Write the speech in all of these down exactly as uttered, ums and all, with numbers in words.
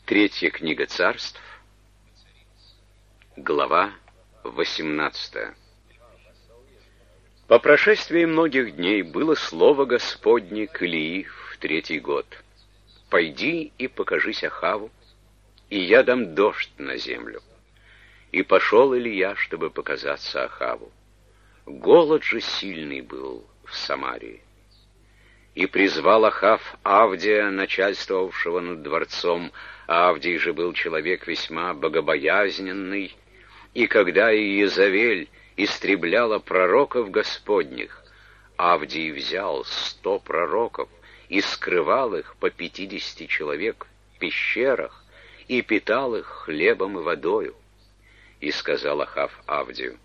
Третья книга Царств, глава восемнадцатая. По прошествии многих дней было слово Господне к Илии в третий год. «Пойди и покажись Ахаву, и я дам дождь на землю». И пошел Илия, чтобы показаться Ахаву. Голод же сильный был в Самарии. И призвал Ахав Авдия, начальствовавшего над дворцом. Авдий же был человек весьма богобоязненный, и когда Иезавель истребляла пророков Господних, Авдий взял сто пророков и скрывал их по пятидесяти человек в пещерах и питал их хлебом и водою. И сказал Ахав Авдию: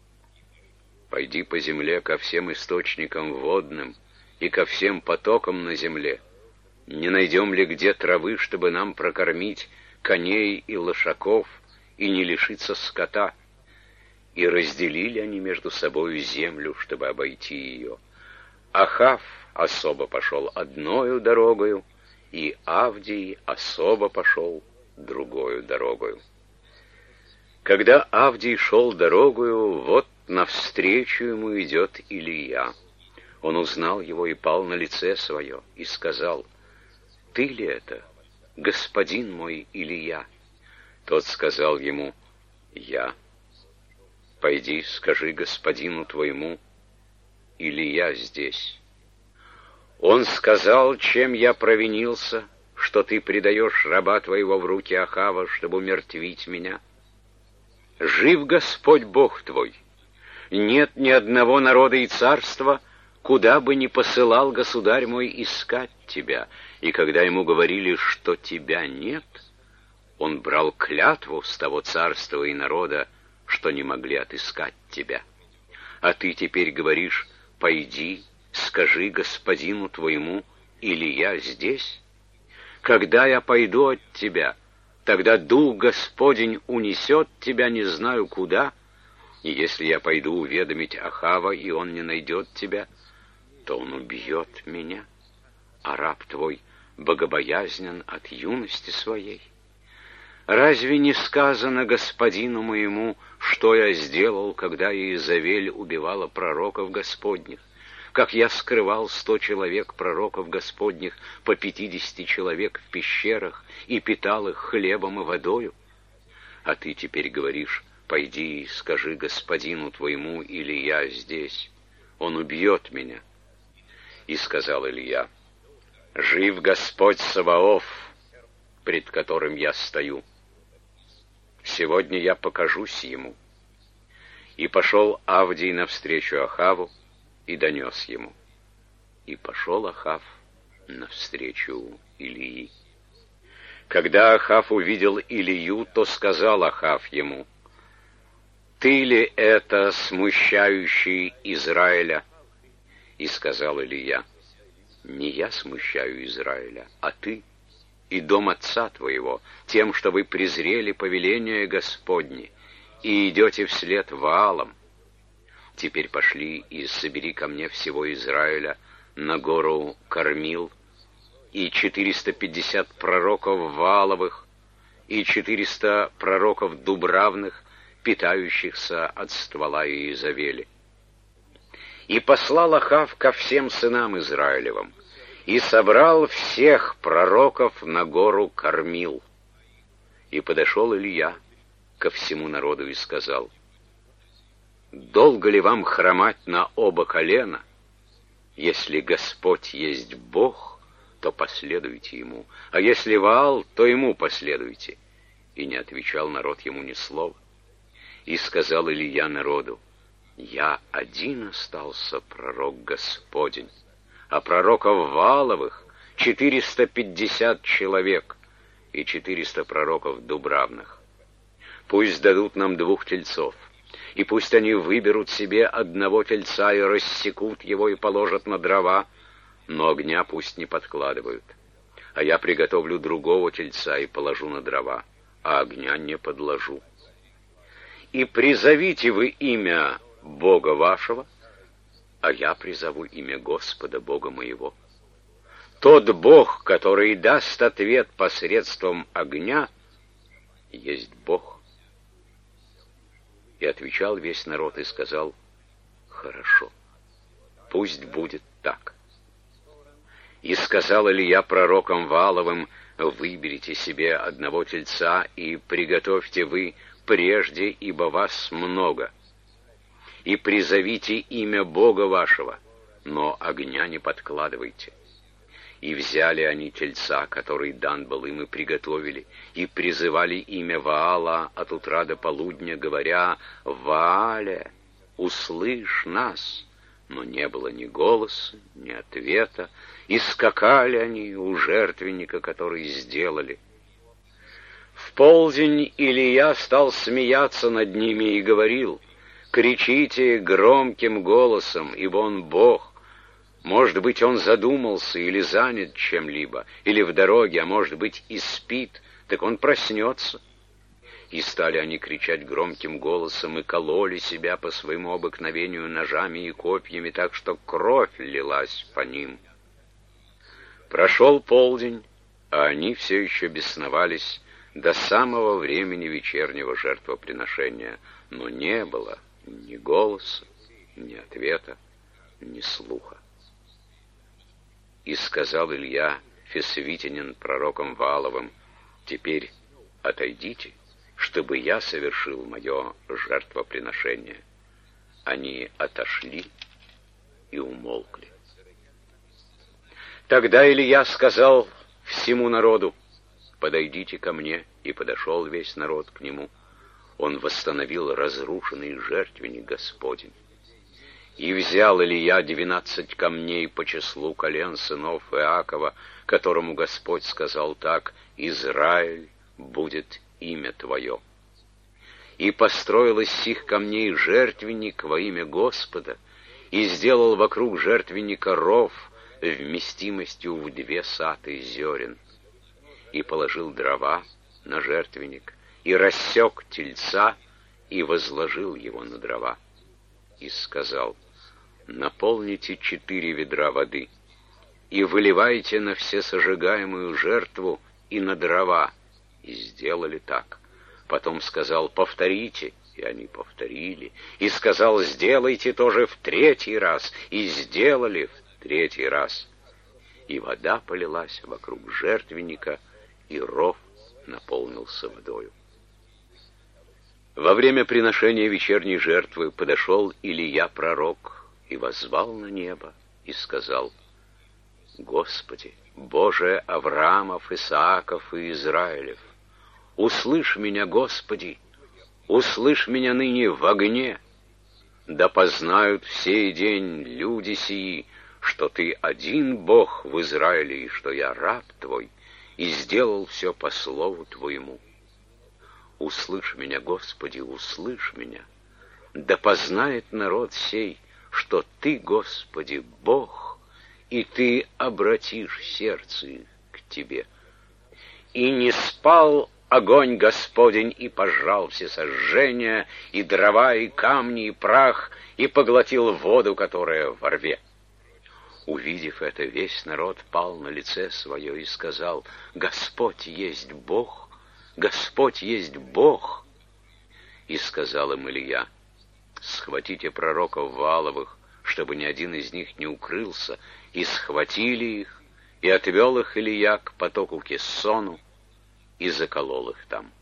«Пойди по земле ко всем источникам водным и ко всем потокам на земле. Не найдем ли где травы, чтобы нам прокормить коней и лошаков и не лишиться скота?» И разделили они между собою землю, чтобы обойти ее. Ахав особо пошел одною дорогою, и Авдий особо пошел другою дорогою. Когда Авдий шел дорогою, вот навстречу ему идет Илия. Он узнал его и пал на лице свое, и сказал: «Ты ли это, господин мой Илия?» Тот сказал ему: «Я». «Пойди, скажи господину твоему: Илия здесь». Он сказал: «Чем я провинился, что ты предаешь раба твоего в руки Ахава, чтобы умертвить меня? Жив Господь Бог твой. Нет ни одного народа и царства, куда бы ни посылал государь мой искать тебя». И когда ему говорили, что тебя нет, он брал клятву с того царства и народа, что не могли отыскать тебя. А ты теперь говоришь: «Пойди, скажи господину твоему: Илия здесь». Когда я пойду от тебя, тогда Дух Господень унесет тебя не знаю куда, и если я пойду уведомить Ахава, и он не найдет тебя, то он убьет меня, а раб твой богобоязнен от юности своей. Разве не сказано господину моему, что я сделал, когда Иезавель убивала пророков Господних? Как я скрывал сто человек пророков Господних по пятидесяти человек в пещерах и питал их хлебом и водою? А ты теперь говоришь: «Пойди и скажи господину твоему: Илия здесь. Он убьет меня». И сказал Илия: «Жив Господь Саваоф, пред которым я стою. Сегодня я покажусь ему». И пошел Авдий навстречу Ахаву и донес ему. И пошел Ахав навстречу Илии. Когда Ахав увидел Илию, то сказал Ахав ему: «Ты ли это, смущающий Израиля?» И сказал Илия: «Не я смущаю Израиля, а ты и дом отца твоего, тем, что вы презрели повеление Господне и идете вслед Ваалам. Теперь пошли и собери ко мне всего Израиля на гору Кармил, и четыреста пятьдесят пророков Вааловых, и четыреста пророков Дубравных, питающихся от ствола Иезавели». И послал Ахав ко всем сынам Израилевым, и собрал всех пророков на гору Кармил. И подошел Илия ко всему народу и сказал: «Долго ли вам хромать на оба колена? Если Господь есть Бог, то последуйте ему, а если Ваал, то ему последуйте». И не отвечал народ ему ни слова. И сказал Илия народу: «Я один остался пророк Господень, а пророков Вааловых четыреста пятьдесят человек и четыреста пророков Дубравных. Пусть дадут нам двух тельцов, и пусть они выберут себе одного тельца и рассекут его и положат на дрова, но огня пусть не подкладывают. А я приготовлю другого тельца и положу на дрова, а огня не подложу. И призовите вы имя Бога вашего, а я призову имя Господа Бога моего. тот Бог, который даст ответ посредством огня, есть Бог. И отвечал весь народ и сказал: хорошо, пусть будет так. И сказал Илья пророкам Вааловым: выберите себе одного тельца и приготовьте вы прежде, ибо вас много, и призовите имя Бога вашего, но огня не подкладывайте. И взяли они тельца, который дан был им, и приготовили, и призывали имя Ваала от утра до полудня, говоря: Ваале, услышь нас. Но не было ни голоса, ни ответа, и скакали они у жертвенника, который сделали. В полдень Илия стал смеяться над ними и говорил: кричите громким голосом, ибо он Бог. Может быть, он задумался или занят чем-либо, или в дороге, а может быть и спит, так он проснется. И стали они кричать громким голосом и кололи себя по своему обыкновению ножами и копьями, так что кровь лилась по ним. Прошел полдень, а они все еще бесновались до самого времени вечернего жертвоприношения, но не было ни голоса, ни ответа, ни слуха. И сказал Илья Фесвитянин пророком Вааловым: теперь отойдите, чтобы я совершил мое жертвоприношение. Они отошли и умолкли. Тогда Илья сказал всему народу: подойдите ко мне, и подошел весь народ к нему. Он восстановил разрушенный жертвенник Господень. И взял Илья двенадцать камней по числу колен сынов Иакова, которому Господь сказал так: Израиль будет имя твое. И построил из сих камней жертвенник во имя Господа, и сделал вокруг жертвенника ров вместимостью в две саты зерен, и положил дрова на жертвенник, и рассек тельца, и возложил его на дрова, и сказал: наполните четыре ведра воды, и выливайте на всесожигаемую жертву и на дрова. И сделали так. Потом сказал: повторите, и они повторили. И сказал: сделайте тоже в третий раз, и сделали в третий раз. И вода полилась вокруг жертвенника, и ров наполнился водою. Во время приношения вечерней жертвы подошел Илия пророк и воззвал на небо и сказал: Господи, Боже Авраамов, Исааков и Израилев, услышь меня, Господи, услышь меня ныне в огне, да познают в сей день люди сии, что Ты один Бог в Израиле, и что я раб Твой, и сделал все по слову Твоему. Услышь меня, Господи, услышь меня, да познает народ сей, что Ты, Господи, Бог, и Ты обратишь сердце их к Тебе. И не спал огонь Господень, и пожрал все сожжения, и дрова, и камни, и прах, и поглотил воду, которая во рве. Увидев это, весь народ пал на лице свое и сказал: Господь есть Бог, Господь есть Бог. И сказал им Илия: схватите пророков Вааловых, чтобы ни один из них не укрылся. И схватили их, и отвел их Илия к потоку Кессону, и заколол их там.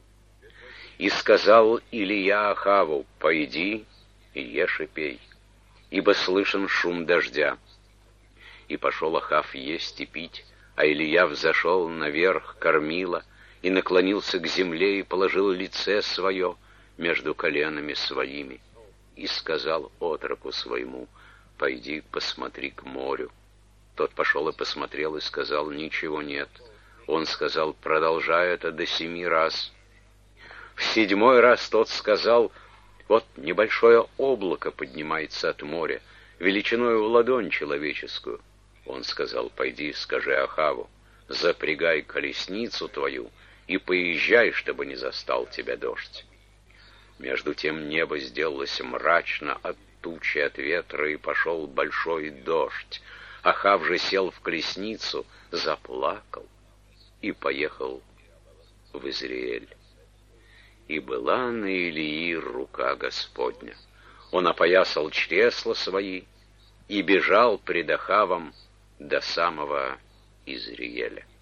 И сказал Илия Ахаву: пойди и ешь и пей, ибо слышен шум дождя. И пошел Ахав есть и пить, а Илия взошел наверх кормила, и наклонился к земле, и положил лице свое между коленами своими, и сказал отроку своему: пойди посмотри к морю. Тот пошел и посмотрел, и сказал: ничего нет. Он сказал: продолжай это до семи раз. В седьмой раз тот сказал: вот небольшое облако поднимается от моря, величиной в ладонь человеческую. Он сказал: пойди, скажи Ахаву: запрягай колесницу твою и поезжай, чтобы не застал тебя дождь. Между тем небо сделалось мрачно от тучи, от ветра, и пошел большой дождь. Ахав же сел в колесницу, заплакал и поехал в Израиль. И была на Илии рука Господня. Он опоясал чресла свои и бежал пред Ахавом до самого Израиля.